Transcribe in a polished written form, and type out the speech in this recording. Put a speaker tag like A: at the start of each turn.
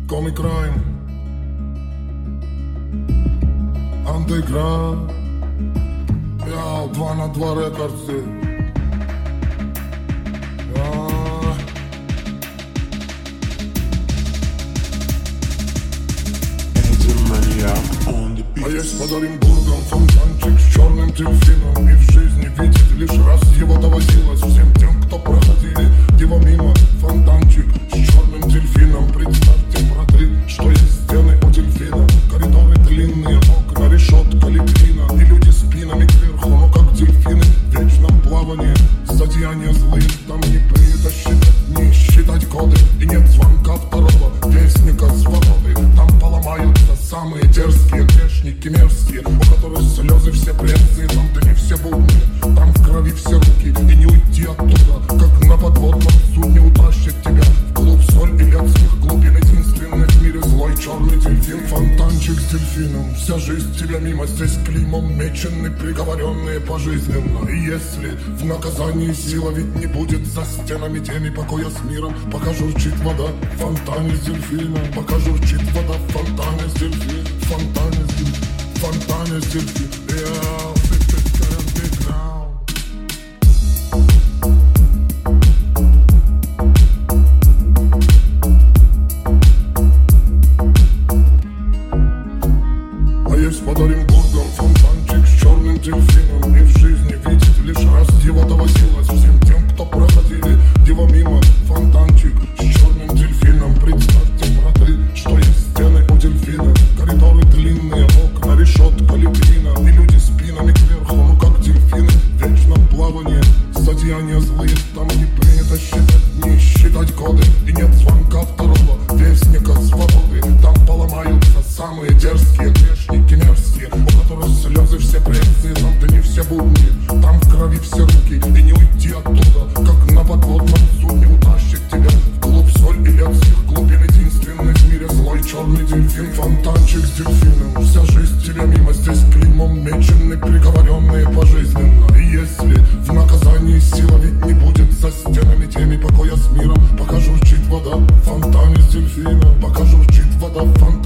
A: Comic Crime, Underground, ja, 2 на 2 рекордси. А есть под Оренбургом фонтанчик с черным дельфином. И в жизни видеть лишь раз его доводилось всем тем, кто проходили его мимо. Фонтанчик с черным дельфином. Представьте, браты, что есть стены у дельфина. Коридоры длинные, окна, решетка, литвина. И люди спинами кверху, но как дельфины в вечном плавании. Злодеяния злые, там не принято считать, не считать годы. И нет звонка второго вестника свободы. Там поломаются самые дерзкие грешники мерзкие, у которых слезы все пресные, там дни все будни, там в крови все руки, и не уйти оттуда, как на подводном судне утащит тебя в клуб соль и летских глубин. Единственный в мире злой черный дельфин, фонтанчик с дельфином. Вся жизнь тебя мимо, здесь клеймом мечены, приговоренные пожизненно. И если в наказании сила ведь не будет за стенами теми покоя с миром, пока журчит вода в фонтане с дельфином, пока журчит вода в фонтане с дельфином, в фонтане с дельфином. А есть под Оренбургом фонтанчик с черным дельфином. И в жизни видеть лишь раз его доводилось всем тем, кто проходили его мимо. Фонтанчик с черным дельфином. Представьте, браты, что есть стены у дельфина. Коридоры длинные, окна, решетка, литвина. И люди спинами кверху, ну как дельфины в вечном плавании. Злодеяния злые, там не принято считать, не считать годы. И нет звонка второго вестника свободы. Там поломаются самые дерзкие грешники мерзкие, у которых слезы все пресные, там дни все будни, там в крови все руки, и не уйти оттуда, как на подводном судне утащит тебя в клуб соль и летских глубин. Единственный в мире злой черный дельфин, фонтанчик с дельфином. Вся жизнь тебя мимо, здесь клеймом мечены, приговоренные пожизненно. И если в наказании сила ведь не будет за стенами теми покоя с миром, пока журчит вода в фонтане с дельфином, пока журчит вода в фонтане.